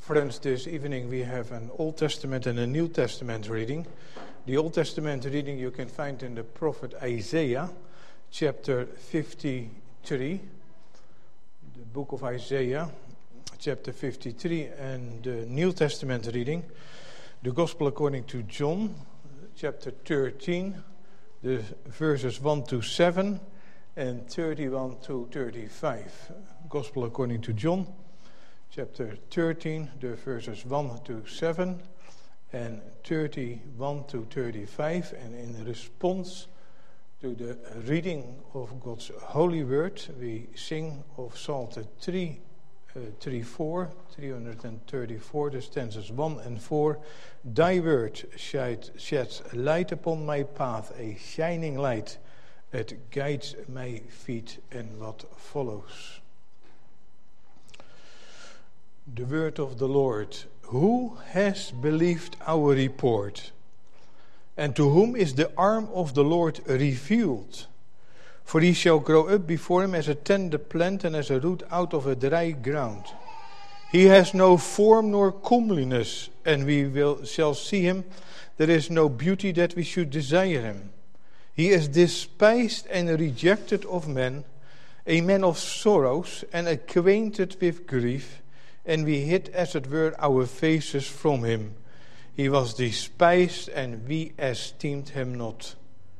Friends, this evening we have an Old Testament and a New Testament reading. The Old Testament reading you can find in the prophet Isaiah, chapter 53. The book of Isaiah, chapter 53, and the New Testament reading, the Gospel according to John, chapter 13, the verses 1 to 7 and 31 to 35. Gospel according to John, chapter 13, the verses 1 to 7 and 31 to 35. And in response to the reading of God's holy word, we sing of Psalter 334, the stanzas 1 and 4. Thy word sheds light upon my path, a shining light. It guides my feet. And what follows. The word of the Lord. Who has believed our report? And to whom is the arm of the Lord revealed? For he shall grow up before him as a tender plant and as a root out of a dry ground. He has no form nor comeliness, and shall see him. There is no beauty that we should desire him. He is despised and rejected of men, a man of sorrows and acquainted with grief, and we hid, as it were, our faces from him. He was despised, and we esteemed him not.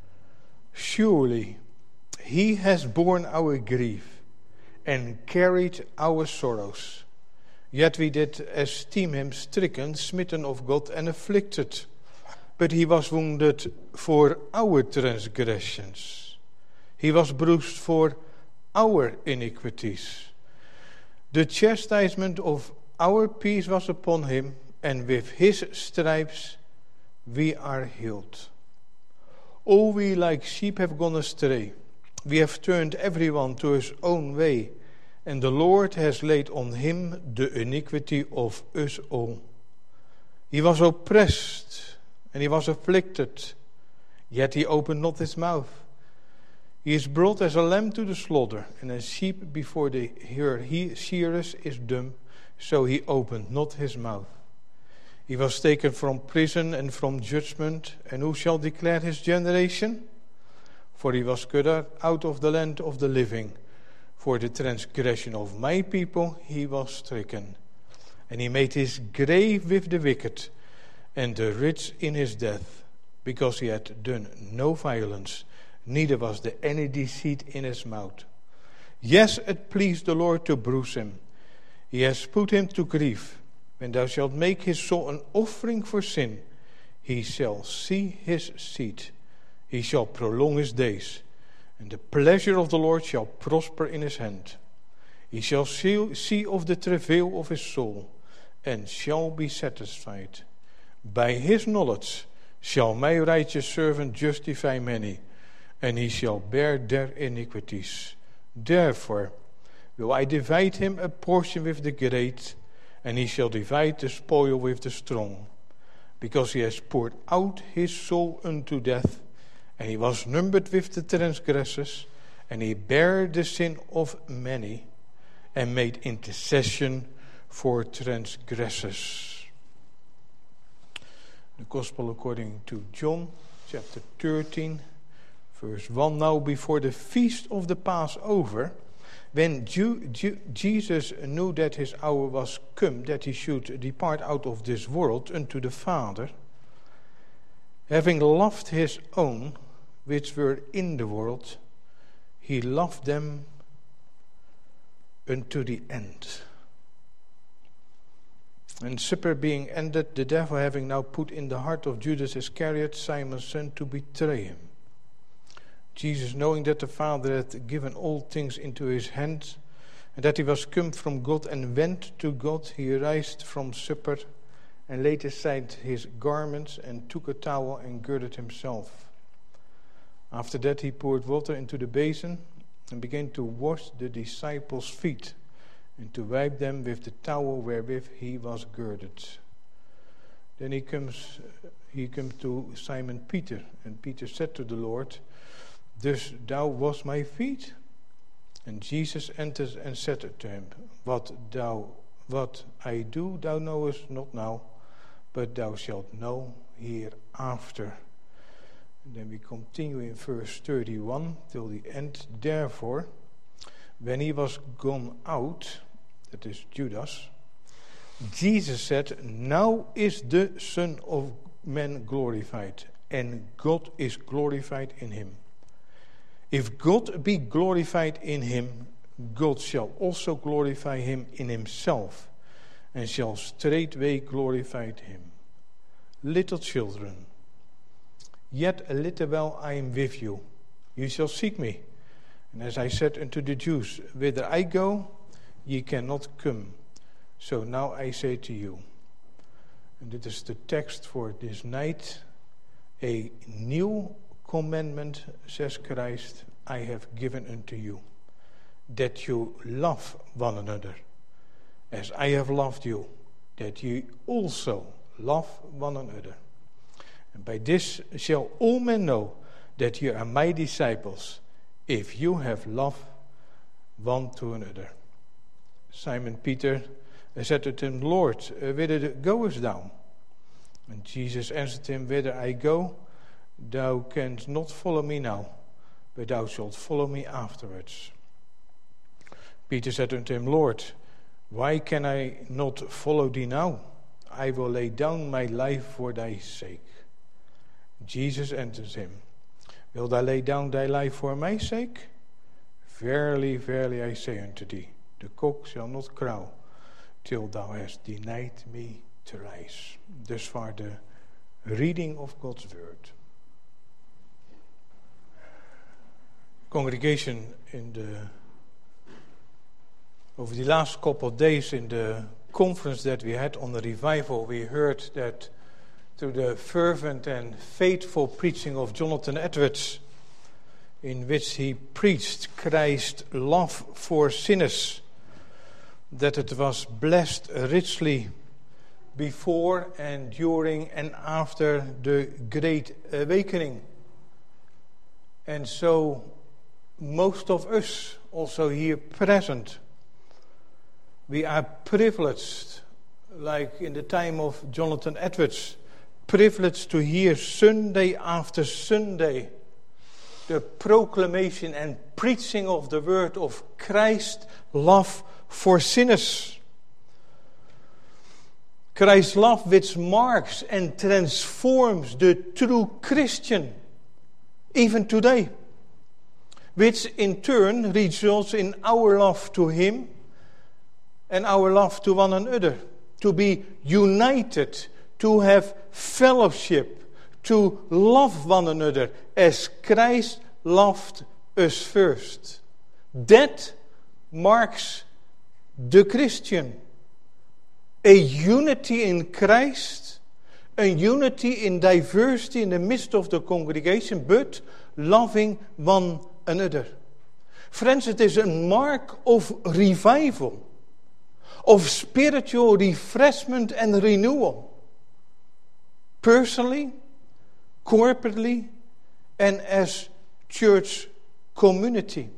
Surely he has borne our grief and carried our sorrows. Yet we did esteem him stricken, smitten of God, and afflicted. But he was wounded for our transgressions. He was bruised for our iniquities. The chastisement of our peace was upon him, and with his stripes we are healed. All we like sheep have gone astray. We have turned everyone to his own way, and the Lord has laid on him the iniquity of us all. He was oppressed, and he was afflicted, yet he opened not his mouth. He is brought as a lamb to the slaughter, and as sheep before her shearers is dumb, so he opened not his mouth. He was taken from prison and from judgment, and who shall declare his generation? For he was cut out of the land of the living. For the transgression of my people he was stricken. And he made his grave with the wicked, and the rich in his death, because he had done no violence, neither was there any deceit in his mouth. Yes, it pleased the Lord to bruise him. He has put him to grief. When thou shalt make his soul an offering for sin, he shall see his seed. He shall prolong his days, and the pleasure of the Lord shall prosper in his hand. He shall see of the travail of his soul, and shall be satisfied. By his knowledge shall my righteous servant justify many, and he shall bear their iniquities. Therefore will I divide him a portion with the great, and he shall divide the spoil with the strong. Because he has poured out his soul unto death, and he was numbered with the transgressors, and he bare the sin of many, and made intercession for transgressors. The Gospel according to John, chapter 13, verse 1. Now before the feast of the Passover, when Jesus knew that his hour was come, that he should depart out of this world unto the Father, having loved his own which were in the world, he loved them unto the end. And supper being ended, the devil having now put in the heart of Judas Iscariot, Simon's son, to betray him. Jesus, knowing that the Father had given all things into his hands, and that he was come from God and went to God, he arose from supper and laid aside his garments and took a towel and girded himself. After that he poured water into the basin and began to wash the disciples' feet and to wipe them with the towel wherewith he was girded. Then he comes to Simon Peter, and Peter said to the Lord, Dost thou wash my feet? And Jesus entered and said to him, What What I do thou knowest not now, but thou shalt know hereafter. And then we continue in verse 31 till the end. Therefore, when he was gone out, that is Judas, Jesus said, now is the Son of Man glorified, and God is glorified in him. If God be glorified in him, God shall also glorify him in himself, and shall straightway glorify him. Little children, yet a little while I am with you. You shall seek me. And as I said unto the Jews, whither I go, ye cannot come. So now I say to you, and this is the text for this night, a new commandment, says Christ, I have given unto you, that you love one another, as I have loved you, that ye also love one another. And by this shall all men know that ye are my disciples, if you have love one to another. Simon Peter said to him, Lord, whither goest thou? And Jesus answered him, whither I go, thou canst not follow me now, but thou shalt follow me afterwards. Peter said unto him, Lord, why can I not follow thee now? I will lay down my life for thy sake. Jesus answered him, wilt thou lay down thy life for my sake? Verily, verily, I say unto thee, the cock shall not crow till thou hast denied me thrice. Thus far the reading of God's word. Congregation, over the last couple of days in the conference that we had on the revival, we heard that through the fervent and faithful preaching of Jonathan Edwards, in which he preached Christ's love for sinners, that it was blessed richly before and during and after the Great Awakening. And so most of us, also here present, we are privileged, like in the time of Jonathan Edwards, privileged to hear Sunday after Sunday the proclamation and preaching of the word of Christ's love for sinners. Christ's love which marks and transforms the true Christian even today, which in turn results in our love to him and our love to one another, to be united, to have fellowship, to love one another as Christ loved us first. That marks the Christian. A unity in Christ, a unity in diversity in the midst of the congregation, but loving one another. Friends, it is a mark of revival, of spiritual refreshment and renewal. Personally, corporately, and as church community.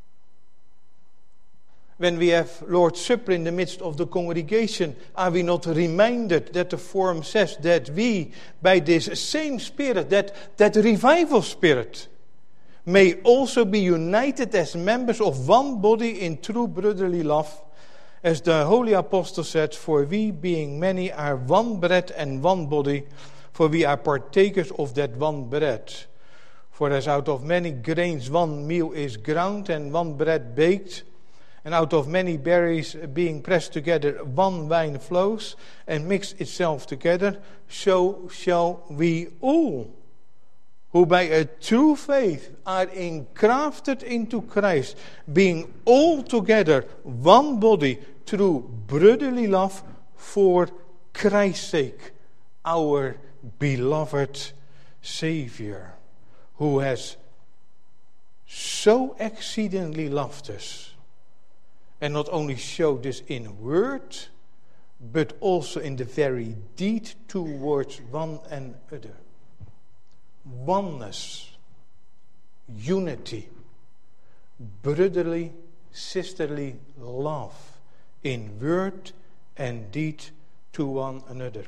When we have Lord's Supper in the midst of the congregation, are we not reminded that the form says that we, by this same Spirit, that revival Spirit, may also be united as members of one body in true brotherly love, as the Holy Apostle said, for we, being many, are one bread and one body, for we are partakers of that one bread. For as out of many grains one meal is ground and one bread baked, and out of many berries being pressed together one wine flows and mix itself together, so shall we all, who by a true faith are engrafted into Christ, being all together one body through brotherly love for Christ's sake, our beloved Savior, who has so exceedingly loved us, and not only showed this in word, but also in the very deed towards one another. Oneness, unity, brotherly, sisterly love in word and deed to one another.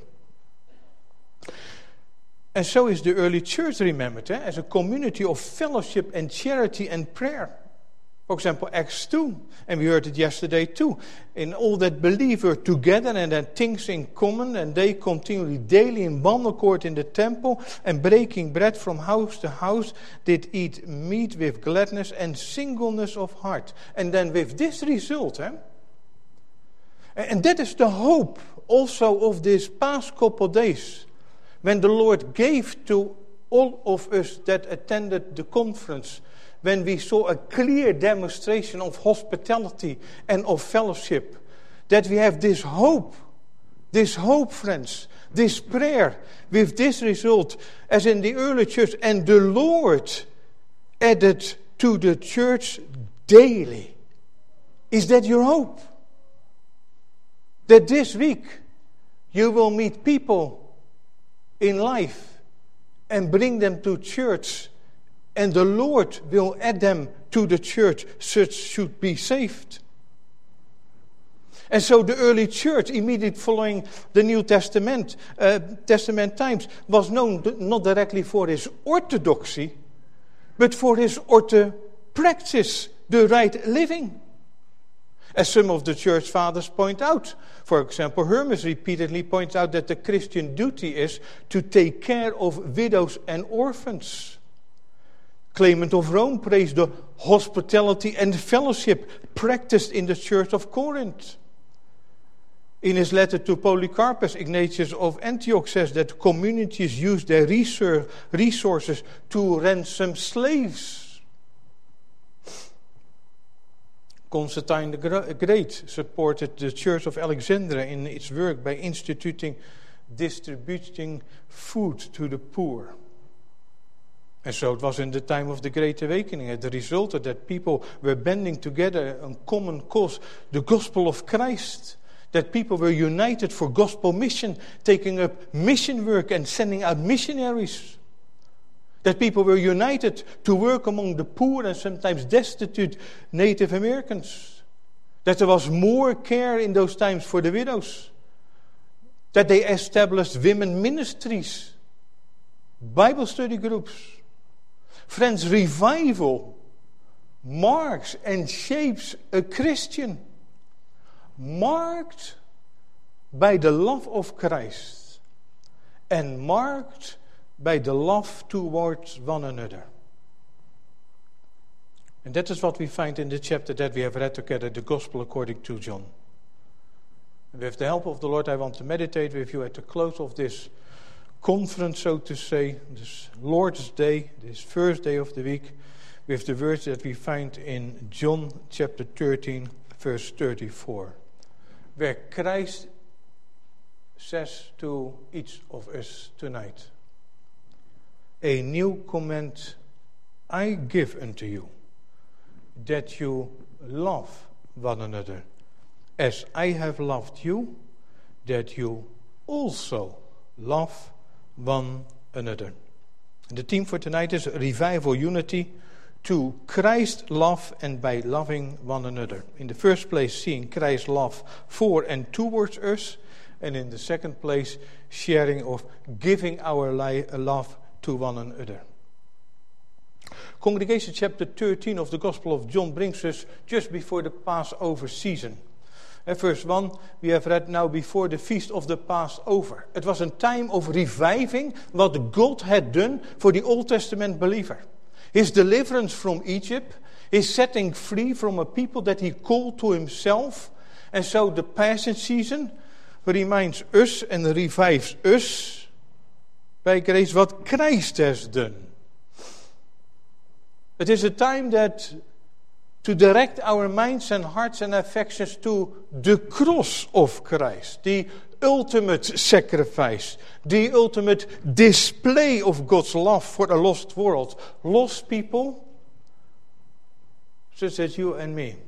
And so is the early church remembered as a community of fellowship and charity and prayer. For example, Acts 2, and we heard it yesterday too. In all that believe were together and had things in common, and they continually daily in one accord in the temple, and breaking bread from house to house, did eat meat with gladness and singleness of heart. And then with this result, and that is the hope also of this past couple of days, when the Lord gave to all of us that attended the conference, when we saw a clear demonstration of hospitality and of fellowship, that we have this hope, friends, this prayer, with this result, as in the early church, and the Lord added to the church daily. Is that your hope? That this week you will meet people in life and bring them to church, and the Lord will add them to the church, such should be saved. And so the early church, immediately following the New Testament times, was known not directly for its orthodoxy, but for its practice, the right living. As some of the church fathers point out. For example, Hermes repeatedly points out that the Christian duty is to take care of widows and orphans. Clement of Rome praised the hospitality and fellowship practiced in the church of Corinth. In his letter to Polycarpus, Ignatius of Antioch says that communities use their resources to ransom slaves. Constantine the Great supported the Church of Alexandria in its work by distributing food to the poor. And so it was in the time of the Great Awakening. It resulted that people were banding together on common cause, the gospel of Christ. That people were united for gospel mission, taking up mission work and sending out missionaries. That people were united to work among the poor and sometimes destitute Native Americans. That there was more care in those times for the widows. That they established women ministries, Bible study groups. Friends, revival marks and shapes a Christian, marked by the love of Christ and marked by the love towards one another. And that is what we find in the chapter that we have read together, the Gospel according to John. And with the help of the Lord, I want to meditate with you at the close of this conference, so to say, this Lord's Day, this first day of the week, with the words that we find in John chapter 13, verse 34, where Christ says to each of us tonight, "A new command I give unto you, that you love one another. As I have loved you, that you also love one another." And the theme for tonight is revival unity to Christ's love and by loving one another. In the first place, seeing Christ's love for and towards us. And in the second place, sharing of giving our love to one another. Congregation chapter 13 of the Gospel of John brings us just before the Passover season. Verse 1, we have read now before the feast of the Passover. It was a time of reviving what God had done for the Old Testament believer. His deliverance from Egypt, his setting free from a people that he called to himself. And so the Passion season reminds us and revives us by grace what Christ has done. It is a time that to direct our minds and hearts and affections to the cross of Christ, the ultimate sacrifice, the ultimate display of God's love for a lost world, lost people such as you and me.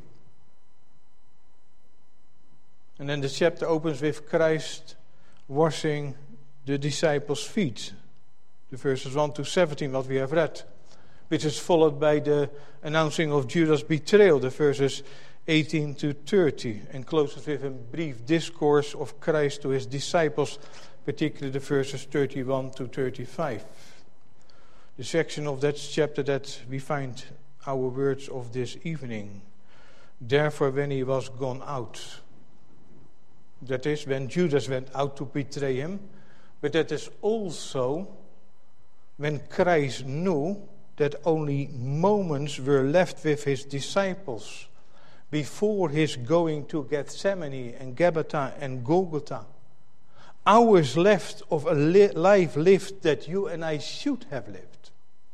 And then the chapter opens with Christ washing the disciples' feet. The verses 1 to 17, what we have read, which is followed by the announcing of Judas' betrayal, the verses 18 to 30, and closes with a brief discourse of Christ to his disciples, particularly the verses 31 to 35. The section of that chapter that we find our words of this evening. Therefore, when he was gone out, that is, when Judas went out to betray him, but that is also when Christ knew that only moments were left with his disciples before his going to Gethsemane and Gabbatha and Golgotha. Hours left of a life lived that you and I should have lived.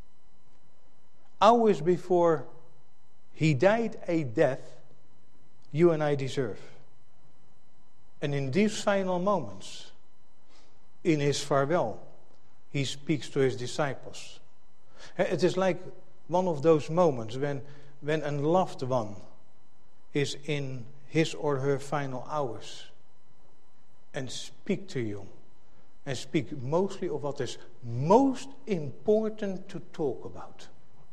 Hours before he died a death you and I deserve. And in these final moments, in his farewell, he speaks to his disciples. It is like one of those moments when a loved one is in his or her final hours and speak to you, and speak mostly of what is most important to talk about.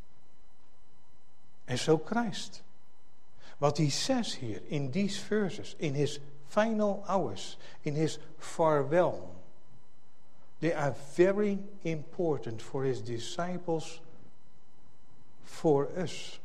And so Christ, what he says here in these verses, in his final hours, in his farewell, they are very important for his disciples, for us.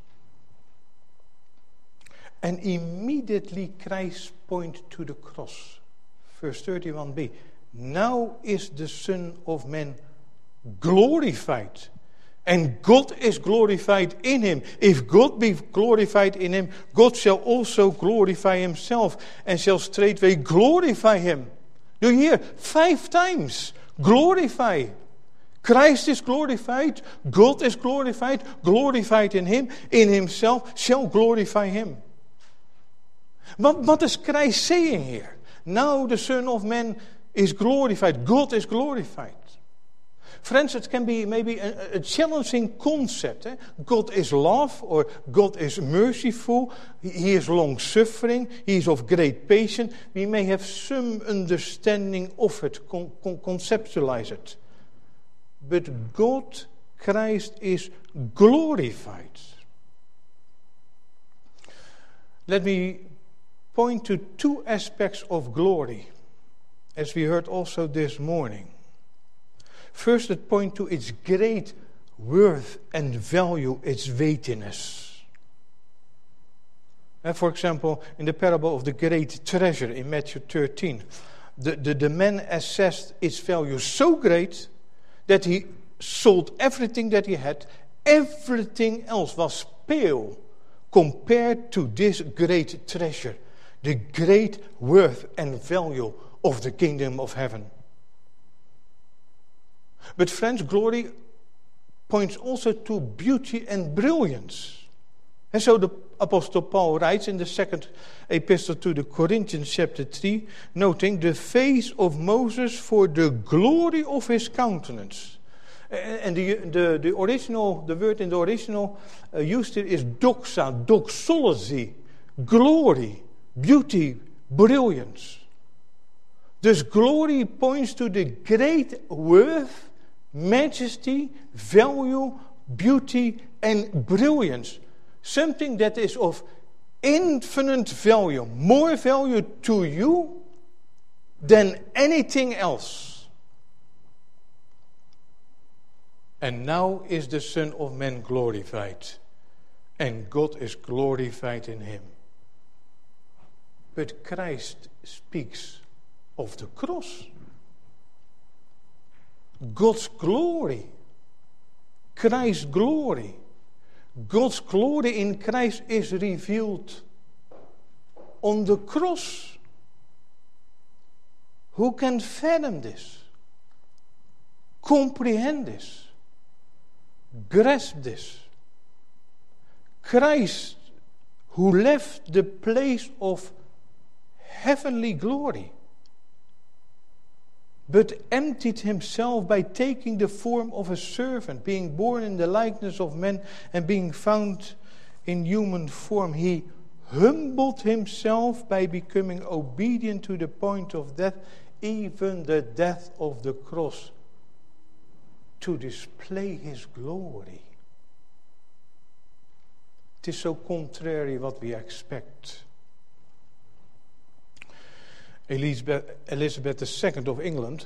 And immediately Christ points to the cross. Verse 31b. Now is the Son of Man glorified, and God is glorified in him. If God be glorified in him, God shall also glorify himself, and shall straightway glorify him. Do you hear? 5 times. Glorify. Christ is glorified, God is glorified in him, in himself shall glorify him. What is Christ saying here? Now the Son of Man is glorified, God is glorified. Friends, it can be maybe a challenging concept. God is love, or God is merciful, he is long-suffering, he is of great patience. We may have some understanding of it, conceptualize it. But God, Christ, is glorified. Let me point to 2 aspects of glory, as we heard also this morning. First, it points to its great worth and value, its weightiness. And for example, in the parable of the great treasure in Matthew 13, the man assessed its value so great that he sold everything that he had. Everything else was pale compared to this great treasure, the great worth and value of the kingdom of heaven. But friends, glory points also to beauty and brilliance. And so the Apostle Paul writes in the 2nd epistle to the Corinthians, chapter 3, noting the face of Moses for the glory of his countenance. And the original, the word in the original used here is doxa, doxology, glory, beauty, brilliance. Thus glory points to the great worth, majesty, value, beauty, and brilliance. Something that is of infinite value, more value to you than anything else. And now is the Son of Man glorified, and God is glorified in him. But Christ speaks of the cross. God's glory, Christ's glory. God's glory in Christ is revealed on the cross. Who can fathom this? Comprehend this? Grasp this? Christ, who left the place of heavenly glory, but emptied himself by taking the form of a servant, being born in the likeness of men and being found in human form. He humbled himself by becoming obedient to the point of death, even the death of the cross, to display his glory. It is so contrary what we expect. Elizabeth II of England,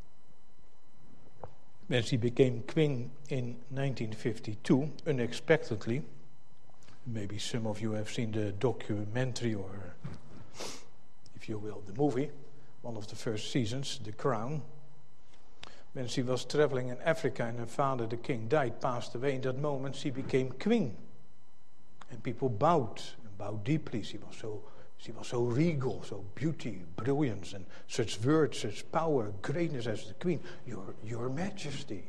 when she became queen in 1952, unexpectedly, maybe some of you have seen the documentary or, if you will, the movie, one of the first seasons, The Crown. When she was traveling in Africa and her father, the king, died, passed away, in that moment she became queen. And people bowed deeply. She was so regal, so beauty, brilliance, and such words, such power, greatness as the queen. Your Majesty.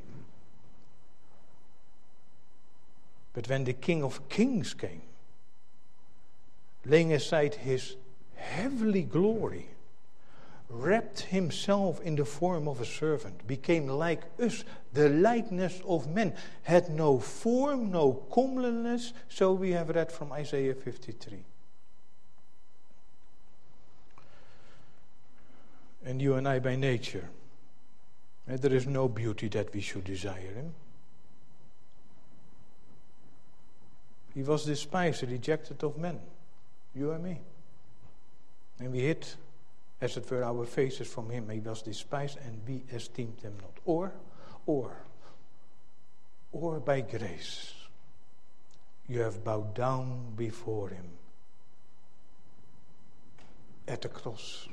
But when the King of Kings came, laying aside his heavenly glory, wrapped himself in the form of a servant, became like us, the likeness of men, had no form, no comeliness, so we have read from Isaiah 53. And you and I by nature, there is no beauty that we should desire him. He was despised, rejected of men, you and me. And we hid, as it were, our faces from him. He was despised and we esteemed him not. Or by grace, you have bowed down before him at the cross.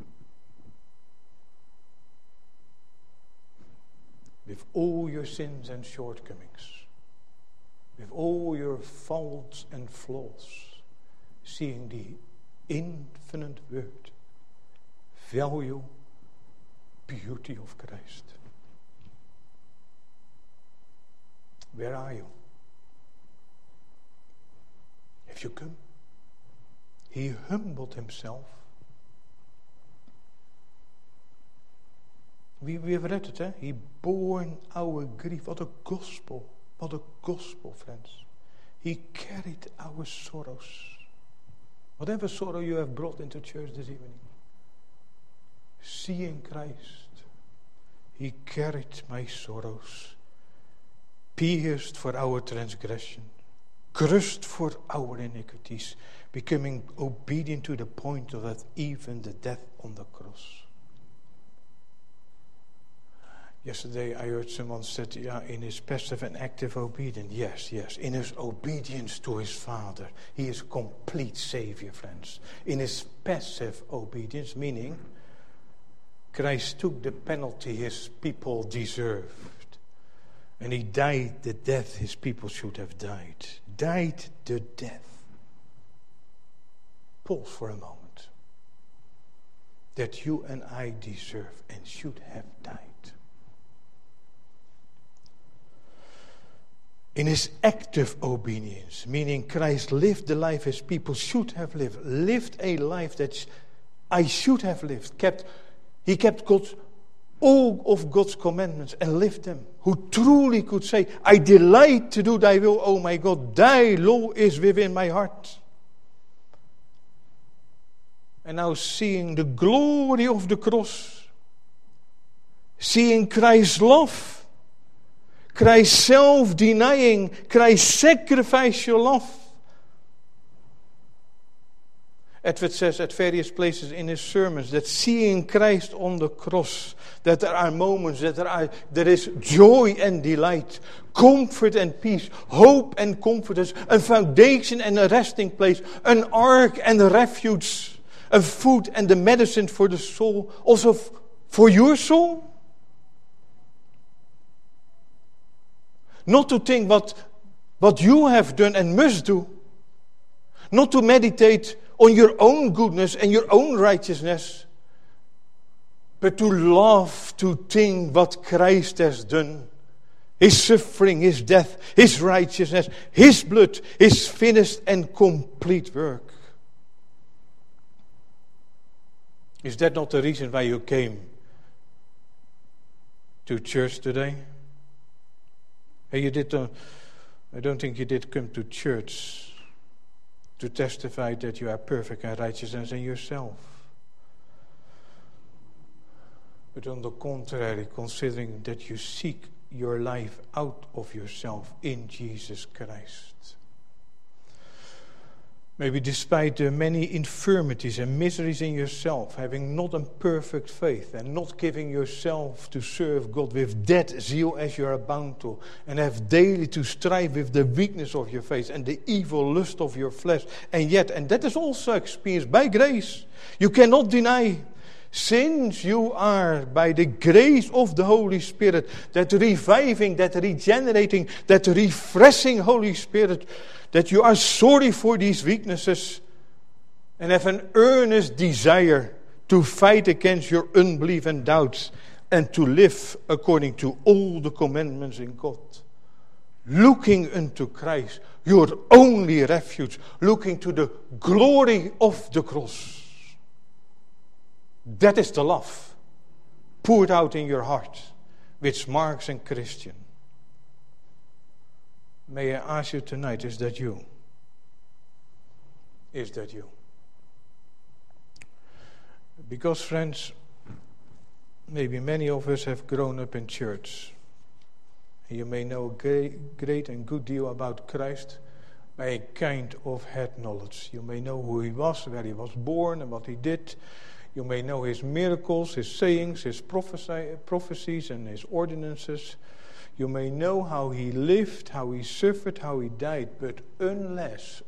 With all your sins and shortcomings, with all your faults and flaws, seeing the infinite worth, value, beauty of Christ. Where are you? Have you come? He humbled himself. We have read it, eh? He bore our grief. What a gospel, friends. He carried our sorrows. Whatever sorrow you have brought into church this evening, seeing Christ, he carried my sorrows, pierced for our transgression, crushed for our iniquities, becoming obedient to the point of that, even the death on the cross. Yesterday I heard someone said, in his passive and active obedience. Yes. In his obedience to his Father, he is a complete Savior, friends. In his passive obedience, meaning Christ took the penalty his people deserved. And he died the death his people should have died. Died the death. Pause for a moment. That you and I deserve and should have died. In his active obedience, meaning Christ lived the life his people should have lived a life that I should have lived. He kept all of God's commandments and lived them. Who truly could say, I delight to do thy will, O my God, thy law is within my heart. And now seeing the glory of the cross, seeing Christ's love, Christ's self-denying, Christ's sacrificial love. Edward says at various places in his sermons that seeing Christ on the cross, that there are moments, there is joy and delight, comfort and peace, hope and confidence, a foundation and a resting place, an ark and a refuge, a food and a medicine for the soul, also for your soul. Not to think what you have done and must do. Not to meditate on your own goodness and your own righteousness. But to love to think what Christ has done. His suffering, his death, his righteousness, his blood, his finished and complete work. Is that not the reason why you came to church today? Hey, I don't think you did come to church to testify that you are perfect and righteous in yourself. But on the contrary, considering that you seek your life out of yourself in Jesus Christ. Maybe despite the many infirmities and miseries in yourself, having not a perfect faith and not giving yourself to serve God with that zeal as you are bound to, and have daily to strive with the weakness of your faith and the evil lust of your flesh. And yet, and that is also experienced by grace, you cannot deny, since you are by the grace of the Holy Spirit, that reviving, that regenerating, that refreshing Holy Spirit, that you are sorry for these weaknesses and have an earnest desire to fight against your unbelief and doubts and to live according to all the commandments in God. Looking unto Christ, your only refuge, looking to the glory of the cross. That is the love poured out in your heart, which marks a Christian. May I ask you tonight, is that you? Is that you? Because, friends, maybe many of us have grown up in church. You may know a great and good deal about Christ by a kind of head knowledge. You may know who he was, where he was born, and what he did. You may know his miracles, his sayings, his prophecies, and his ordinances. You may know how he lived, how he suffered, how he died, but unless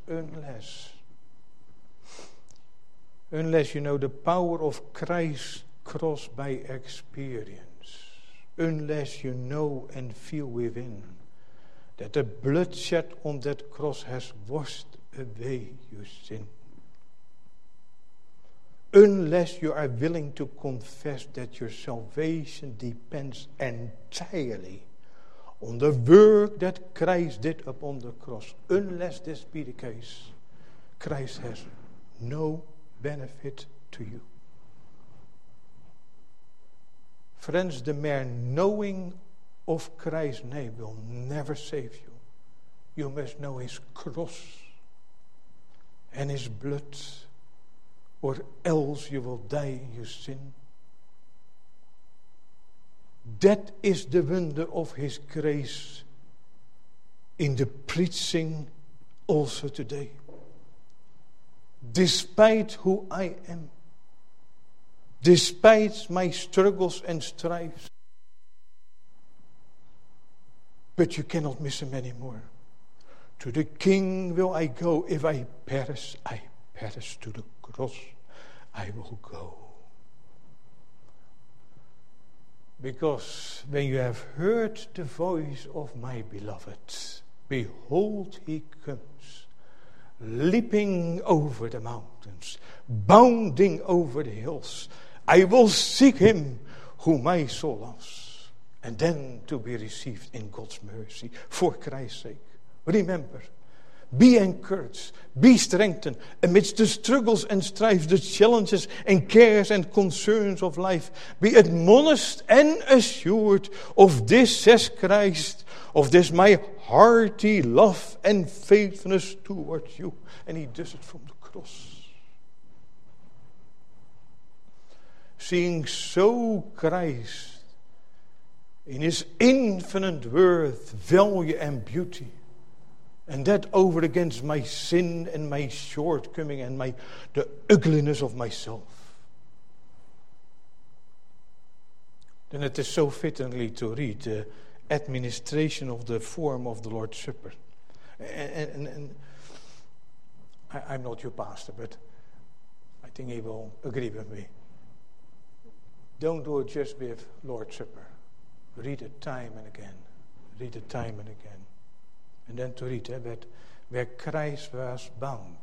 you know the power of Christ's cross by experience, unless you know and feel within that the blood shed on that cross has washed away your sin, unless you are willing to confess that your salvation depends entirely on the work that Christ did upon the cross, unless this be the case, Christ has no benefit to you. Friends, the mere knowing of Christ's name will never save you. You must know his cross and his blood, or else you will die in your sin. That is the wonder of his grace in the preaching also today. Despite who I am, despite my struggles and strives, but you cannot miss him anymore. To the King will I go. If I perish to the cross, I will go. Because when you have heard the voice of my beloved, behold, he comes, leaping over the mountains, bounding over the hills. I will seek him whom my soul loves, and then to be received in God's mercy for Christ's sake. Remember, be encouraged, be strengthened amidst the struggles and strife, the challenges and cares and concerns of life. Be admonished and assured of this, says Christ, of this my hearty love and faithfulness towards you. And he does it from the cross. Seeing so Christ in his infinite worth, value and beauty, and that over against my sin and my shortcoming and the ugliness of myself. Then it is so fittingly to read the administration of the form of the Lord's Supper. And I'm not your pastor, but I think he will agree with me. Don't do it just with Lord's Supper. Read it time and again. Read it time and again. And then to read that where Christ was bound,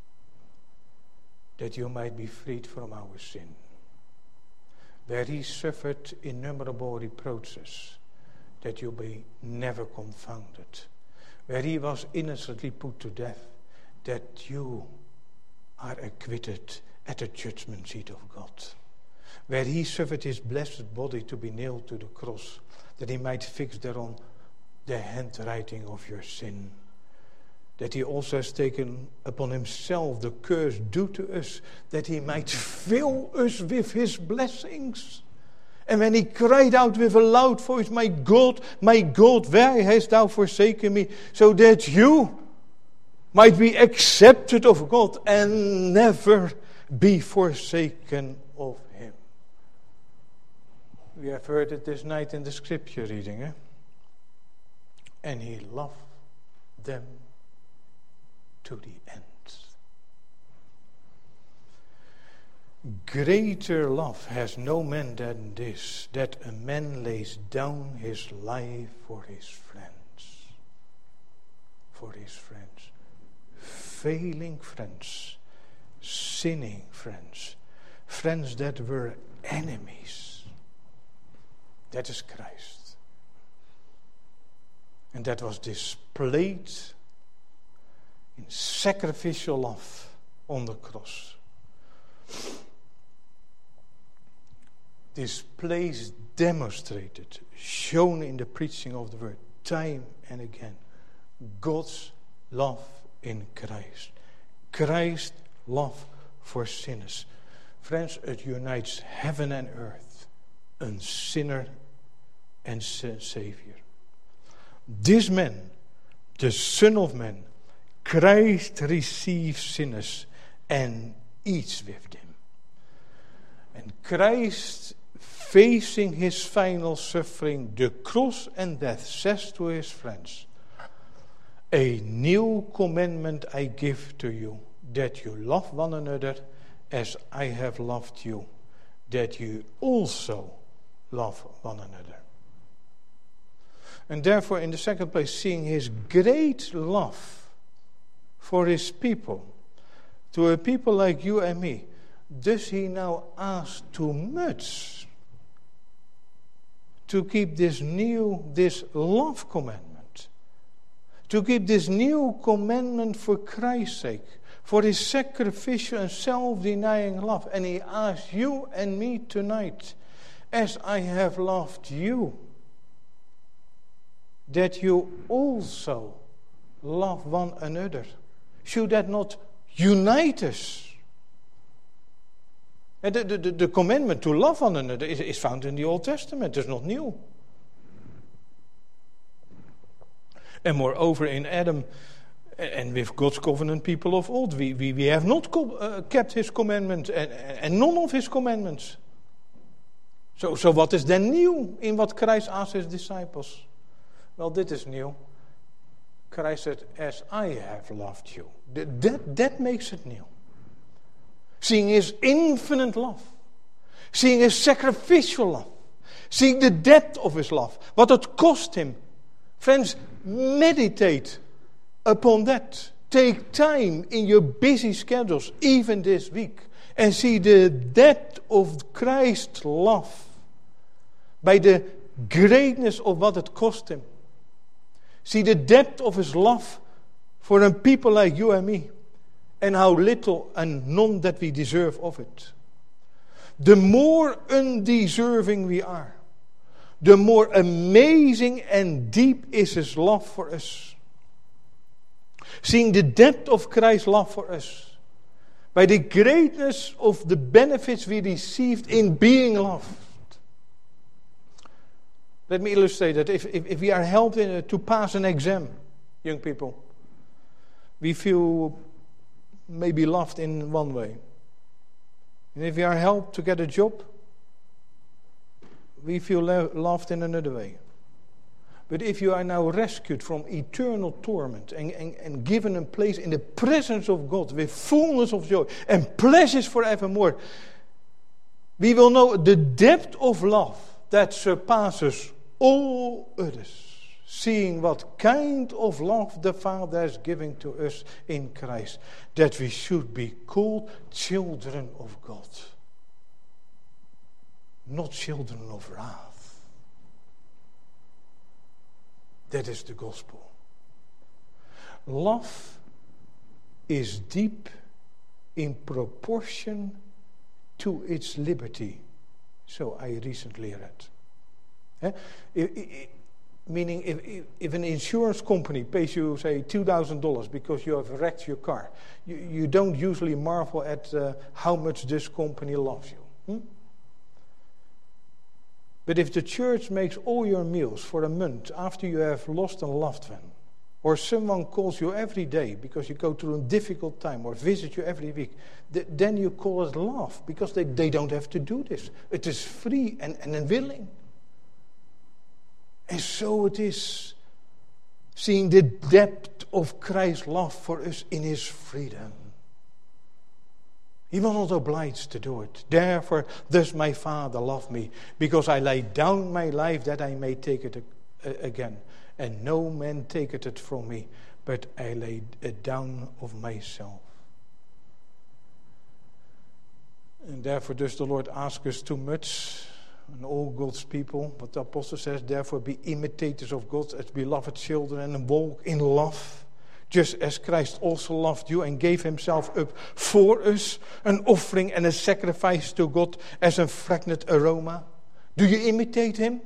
that you might be freed from our sin. Where he suffered innumerable reproaches, that you be never confounded. Where he was innocently put to death, that you are acquitted at the judgment seat of God. Where he suffered his blessed body to be nailed to the cross, that he might fix thereon the handwriting of your sin. That he also has taken upon himself the curse due to us, that he might fill us with his blessings. And when he cried out with a loud voice, my God, why hast thou forsaken me? So that you might be accepted of God and never be forsaken of Him. We have heard it this night in the scripture reading. And He loved them to the end. Greater love has no man than this, that a man lays down his life for his friends. For his friends. Failing friends. Sinning friends. Friends that were enemies. That is Christ. And that was displayed in sacrificial love on the cross. Displayed, demonstrated, shown in the preaching of the word, time and again. God's love in Christ. Christ's love for sinners. Friends, it unites heaven and earth, a sinner and Savior. This man, the Son of Man, Christ receives sinners and eats with them. And Christ, facing his final suffering, the cross and death, says to his friends, a new commandment I give to you, that you love one another as I have loved you, that you also love one another. And therefore, in the second place, seeing his great love for his people, to a people like you and me, does he now ask too much to keep this love commandment? To keep this new commandment for Christ's sake, for his sacrificial and self-denying love. And he asks you and me tonight, as I have loved you, that you also love one another. Should that not unite us? And the commandment to love one another is found in the Old Testament. It's not new. And moreover, in Adam and with God's covenant people of old, we have not kept his commandments and none of his commandments. So what is then new in what Christ asked his disciples? Well, this is new. Christ said, as I have loved you. That makes it new. Seeing his infinite love. Seeing his sacrificial love. Seeing the depth of his love. What it cost him. Friends, meditate upon that. Take time in your busy schedules, even this week, and see the depth of Christ's love by the greatness of what it cost him. See the depth of his love for a people like you and me, and how little and none that we deserve of it. The more undeserving we are, the more amazing and deep is his love for us. Seeing the depth of Christ's love for us, by the greatness of the benefits we received in being loved. Let me illustrate that. If we are helped to pass an exam, young people, we feel maybe loved in one way. And if we are helped to get a job, we feel loved in another way. But if you are now rescued from eternal torment and given a place in the presence of God with fullness of joy and pleasures forevermore, we will know the depth of love that surpasses all others, seeing what kind of love the Father has given to us in Christ, that we should be called children of God, not children of wrath. That is the gospel. Love is deep in proportion to its liberty. So I recently read. Meaning if an insurance company pays you, say, $2,000 because you have wrecked your car, you don't usually marvel at how much this company loves you. But if the church makes all your meals for a month after you have lost a loved one, or someone calls you every day because you go through a difficult time, or visit you every week, then you call it love, because they don't have to do this. It is free and willing. And so it is seeing the depth of Christ's love for us in his freedom. He was not obliged to do it. Therefore, does my Father love me, because I lay down my life that I may take it again. And no man taketh it from me, but I lay it down of myself. And therefore does the Lord ask us too much, and all God's people, what the apostle says, therefore be imitators of God as beloved children, and walk in love, just as Christ also loved you and gave himself up for us, an offering and a sacrifice to God as a fragrant aroma. Do you imitate him?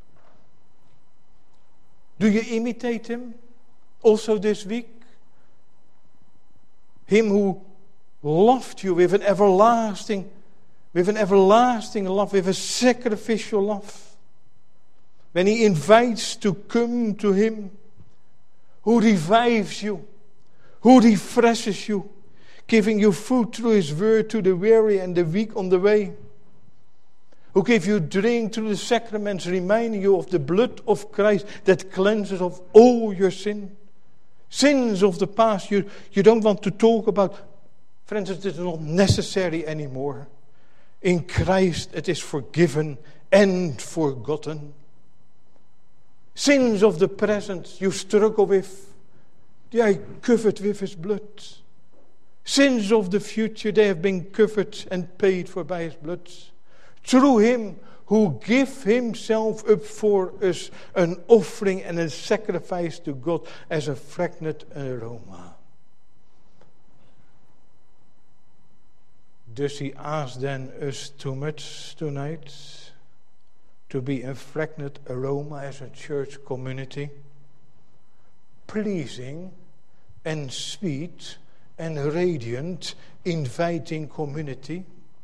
Do you imitate him also this week? Him who loved you with an everlasting love, with a sacrificial love. When he invites to come to him, who revives you, who refreshes you, giving you food through his word to the weary and the weak on the way. Who gave you drink through the sacraments, reminding you of the blood of Christ that cleanses of all your sin. Sins of the past you don't want to talk about. Friends, it is not necessary anymore. In Christ it is forgiven and forgotten. Sins of the present you struggle with, they are covered with his blood. Sins of the future, they have been covered and paid for by his blood. Through him who gave himself up for us, an offering and a sacrifice to God as a fragrant aroma. Does he ask then us too much tonight to be a fragrant aroma as a church community? Pleasing and sweet and radiant, inviting community?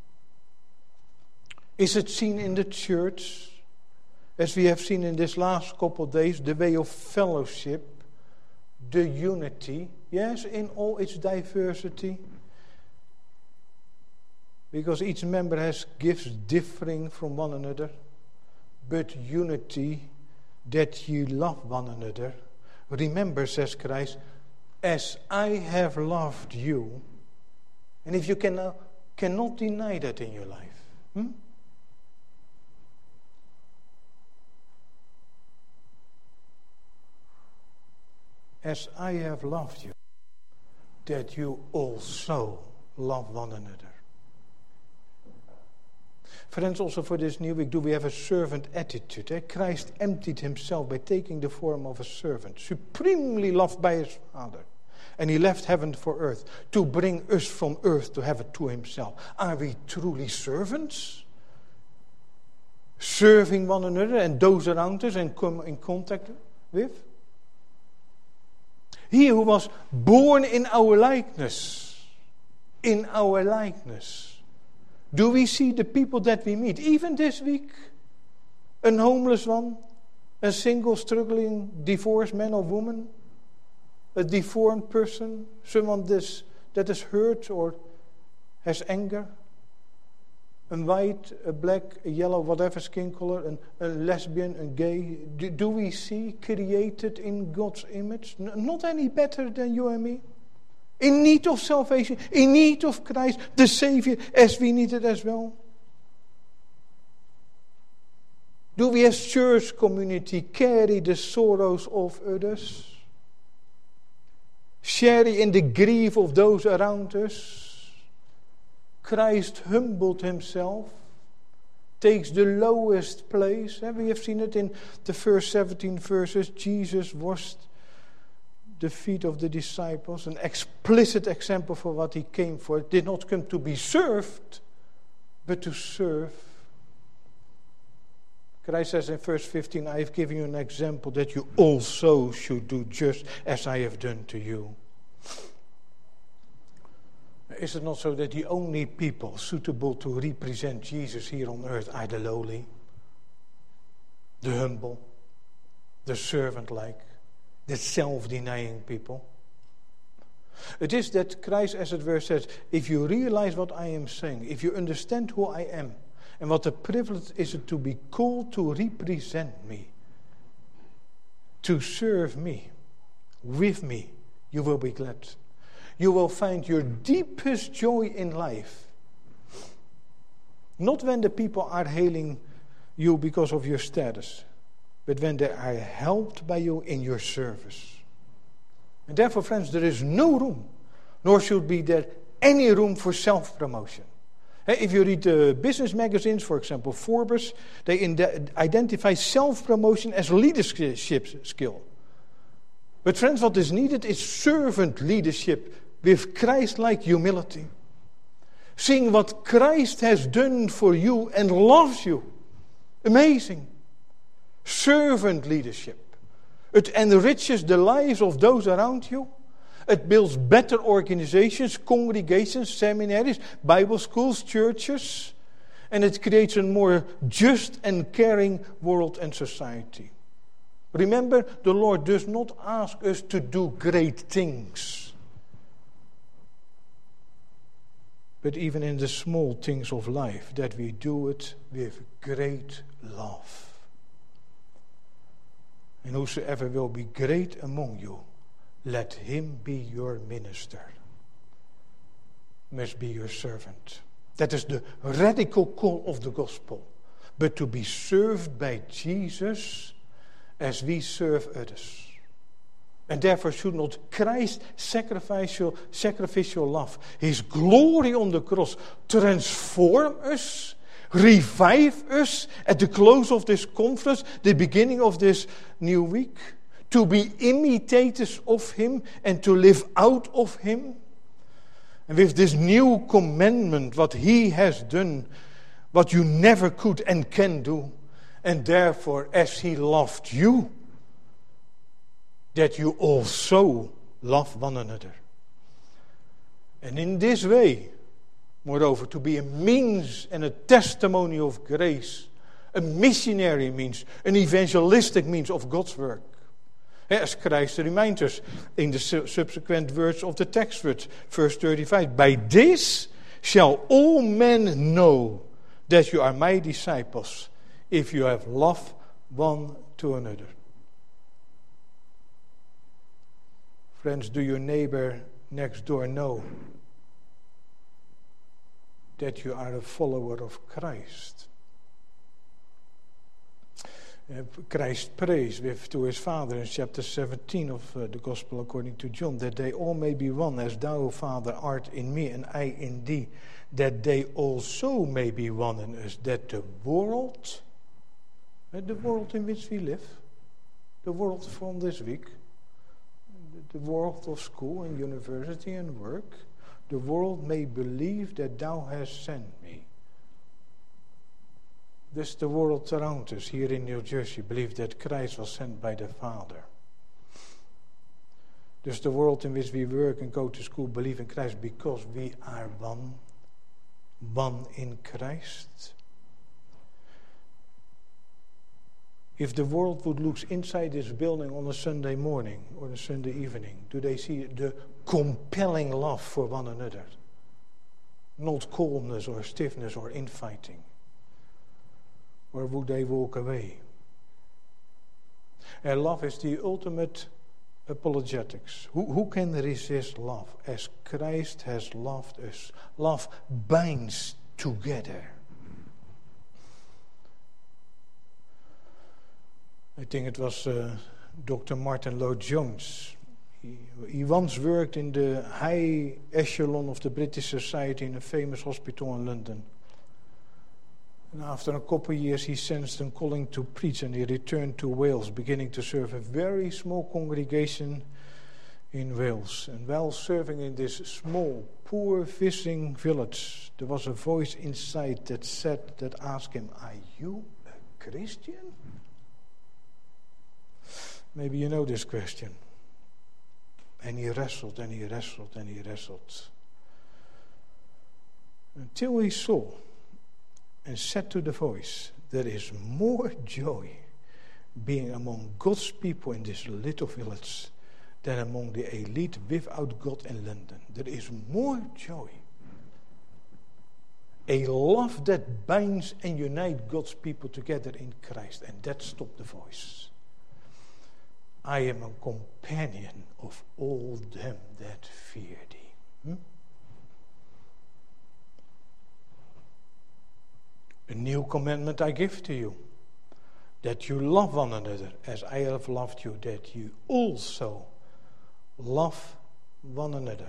Is it seen in the church, as we have seen in this last couple of days, the way of fellowship, the unity, yes, in all its diversity? Because each member has gifts differing from one another, but unity, that ye love one another. Remember, says Christ, as I have loved you. And if you cannot deny that in your life, as I have loved you, that you also love one another. Friends, also for this new week, do we have a servant attitude? Christ emptied himself by taking the form of a servant, supremely loved by his Father. And he left heaven for earth to bring us from earth to heaven to himself. Are we truly servants? Serving one another and those around us and come in contact with? He who was born in our likeness. In our likeness. Do we see the people that we meet, even this week? A homeless one, a single struggling divorced man or woman, a deformed person, someone that is hurt or has anger, a white, a black, a yellow, whatever skin color, a lesbian, a gay. Do we see created in God's image? Not any better than you and me. In need of salvation, in need of Christ, the Savior, as we need it as well. Do we as church community carry the sorrows of others? Share in the grief of those around us? Christ humbled himself, takes the lowest place. We have seen it in the first 17 verses. Jesus washed the feet of the disciples, an explicit example for what he came for. It did not come to be served, but to serve. Christ says in verse 15, I have given you an example that you also should do just as I have done to you. Is it not so that the only people suitable to represent Jesus here on earth are the lowly, the humble, the servant-like? That self-denying people. It is that Christ, as it were, says, if you realize what I am saying, if you understand who I am, and what a privilege is it to be called to represent me, to serve me, with me, you will be glad. You will find your deepest joy in life. Not when the people are hailing you because of your status, but when they are helped by you in your service. And therefore, friends, there is no room, nor should be there any room for self-promotion. If you read business magazines, for example, Forbes, they identify self-promotion as leadership skill. But friends, what is needed is servant leadership with Christ-like humility. Seeing what Christ has done for you and loves you. Amazing. Servant leadership. It enriches the lives of those around you. It builds better organizations, congregations, seminaries, Bible schools, churches. And it creates a more just and caring world and society. Remember, the Lord does not ask us to do great things. But even in the small things of life, that we do it with great love. And whosoever will be great among you, let him be your minister. Must be your servant. That is the radical call of the gospel. But to be served by Jesus as we serve others. And therefore should not Christ's sacrificial love, his glory on the cross, transform us, revive us at the close of this conference, the beginning of this new week, to be imitators of him and to live out of him. And with this new commandment, what he has done, what you never could and can do, and therefore as he loved you, that you also love one another. And in this way, moreover, to be a means and a testimony of grace, a missionary means, an evangelistic means of God's work. As Christ reminds us in the subsequent words of the text, verse 35, by this shall all men know that you are my disciples, if you have love one to another. Friends, do your neighbor next door know that you are a follower of Christ? Christ prays to his Father in chapter 17 of the Gospel according to John, that they all may be one, as thou, Father, art in me and I in thee, that they also may be one in us, that the world in which we live, the world from this week, the world of school and university and work, the world may believe that thou hast sent me. Thus the world around us here in New Jersey believe that Christ was sent by the Father. Thus the world in which we work and go to school believe in Christ because we are one in Christ. If the world would look inside this building on a Sunday morning or a Sunday evening, do they see the compelling love for one another? Not coldness or stiffness or infighting. Or would they walk away? And love is the ultimate apologetics. Who can resist love as Christ has loved us? Love binds together. I think it was Dr. Martin Lloyd-Jones. He once worked in the high echelon of the British Society in a famous hospital in London. And after a couple of years, he sensed a calling to preach, and he returned to Wales, beginning to serve a very small congregation in Wales. And while serving in this small, poor fishing village, there was a voice inside that asked him, "Are you a Christian?" Maybe you know this question. And he wrestled, and he wrestled, and he wrestled. Until he saw and said to the voice, "There is more joy being among God's people in this little village than among the elite without God in London. There is more joy. A love that binds and unites God's people together in Christ. And that stopped the voice. I am a companion of all them that fear thee. A new commandment I give to you, that you love one another as I have loved you, that you also love one another.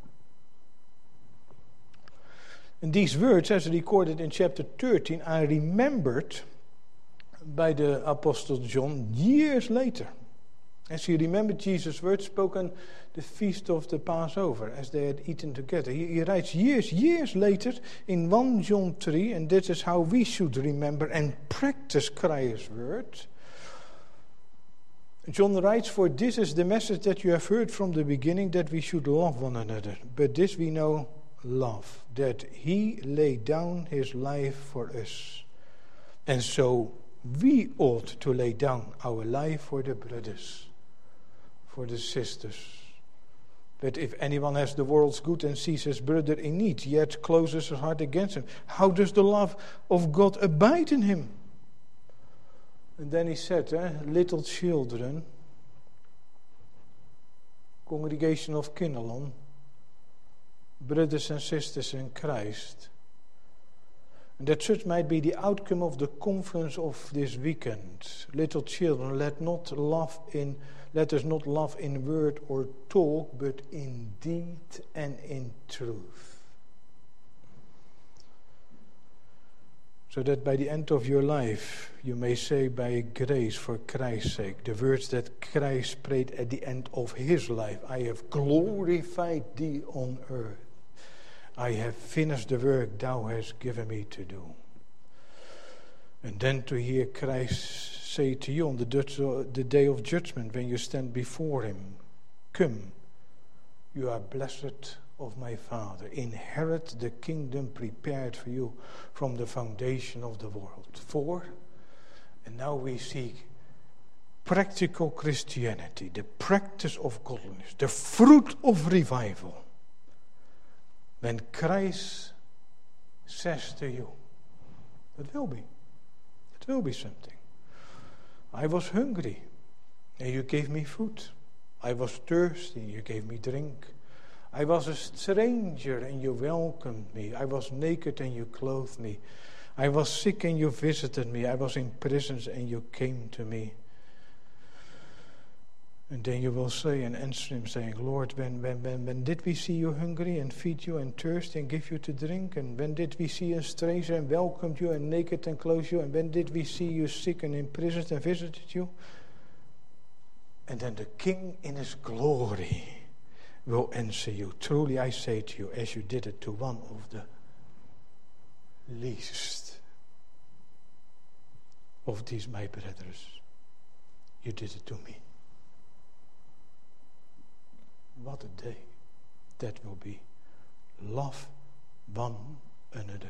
And these words, as recorded in chapter 13, are remembered by the Apostle John years later. As he remembered Jesus' words spoken the feast of the Passover, as they had eaten together. He writes years later in 1 John 3, and this is how we should remember and practice Christ's words. John writes, for this is the message that you have heard from the beginning, that we should love one another. But this we know, love, that he laid down his life for us. And so we ought to lay down our life for the brothers, for the sisters. But if anyone has the world's good and sees his brother in need, yet closes his heart against him, how does the love of God abide in him? And then he said, little children, congregation of Kinnelon, brothers and sisters in Christ, and that such might be the outcome of the conference of this weekend. Little children, let us not love in word or talk, but in deed and in truth. So that by the end of your life, you may say, by grace, for Christ's sake, the words that Christ prayed at the end of his life, I have glorified thee on earth. I have finished the work thou hast given me to do. And then to hear Christ say to you on the day of judgment, when you stand before him, come, you are blessed of my Father. Inherit the kingdom prepared for you from the foundation of the world. And now we see practical Christianity, the practice of godliness, the fruit of revival. When Christ says to you, it will be something. I was hungry, and you gave me food. I was thirsty, and you gave me drink. I was a stranger, and you welcomed me. I was naked, and you clothed me. I was sick, and you visited me. I was in prison, and you came to me. And then you will say and answer him, saying, Lord, when did we see you hungry and feed you, and thirsty and give you to drink? And when did we see a stranger and welcomed you, and naked and clothed you? And when did we see you sick and imprisoned and visited you? And then the King in his glory will answer you, truly I say to you, as you did it to one of the least of these my brothers, you did it to me. What a day that will be. Love one another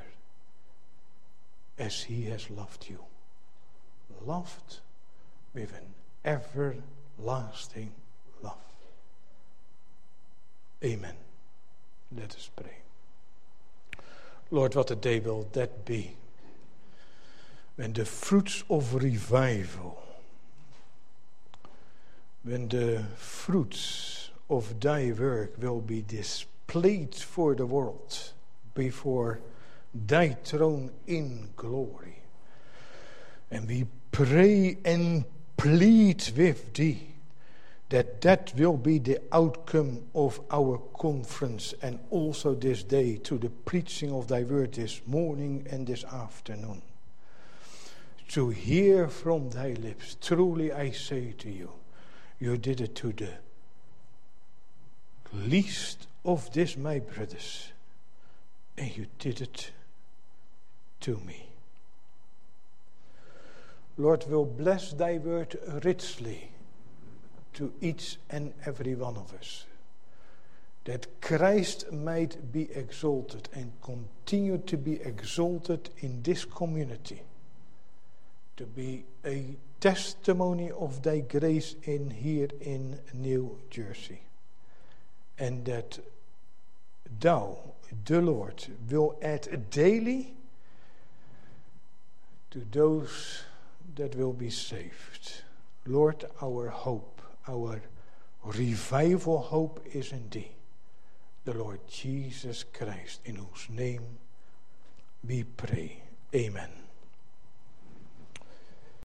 as he has loved you. Loved with an everlasting love. Amen. Let us pray. Lord, what a day will that be when the fruits of revival, when the fruits of thy work will be displayed for the world before thy throne in glory. And we pray and plead with thee that will be the outcome of our conference and also this day to the preaching of thy word this morning and this afternoon. To hear from thy lips, truly I say to you, you did it to the least of this my brothers, and you did it to me. Lord, will bless thy word richly to each and every one of us, that Christ might be exalted and continue to be exalted in this community to be a testimony of thy grace here in New Jersey. And that thou, the Lord, will add daily to those that will be saved. Lord, our hope, our revival hope is in thee, the Lord Jesus Christ, in whose name we pray. Amen.